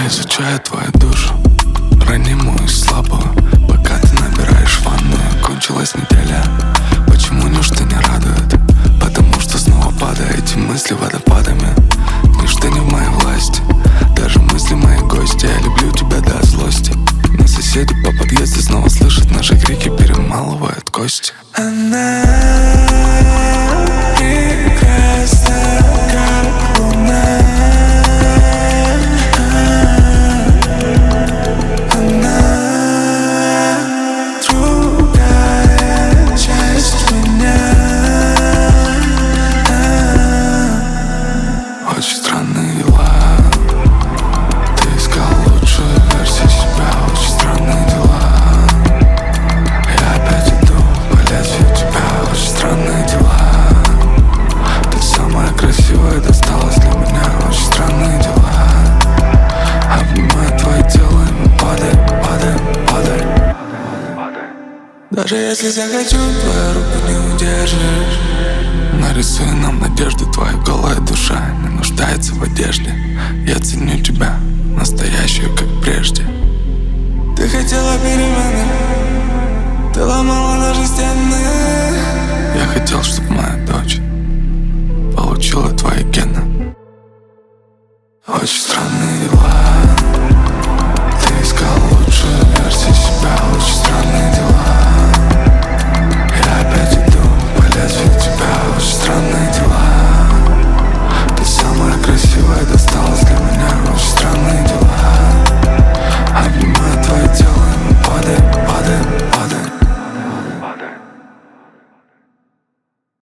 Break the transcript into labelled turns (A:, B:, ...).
A: Я изучаю твою душу, ранимую и слабую. Пока ты набираешь ванную, кончилась неделя. Почему ничто не радует? Потому что снова падаете мысли водопадами. Ничто не в моей власти, даже мысли мои гости. Я люблю тебя до злости, но соседи по подъезду снова слышат наши крики, перемалывают кости. Она прекрасна, как луна. Очень странные дела. Ты искал лучшую версию себя. Очень странные дела. Я опять иду по лезвию тебя. Очень странные дела. Ты самая красивая, досталась для меня. Очень странные дела. Обнимаю твое тело, и мы падаем, падаем, падаем. Даже если захочу, твою руку не удержишь. Нарисуй нам надежду, твоя голая душа не нуждается в одежде. Я ценю тебя, настоящую, как прежде. Ты хотела перемены, ты ломала даже стены. Я хотел, чтобы моя дочь получила твои гены. Очень странные дела.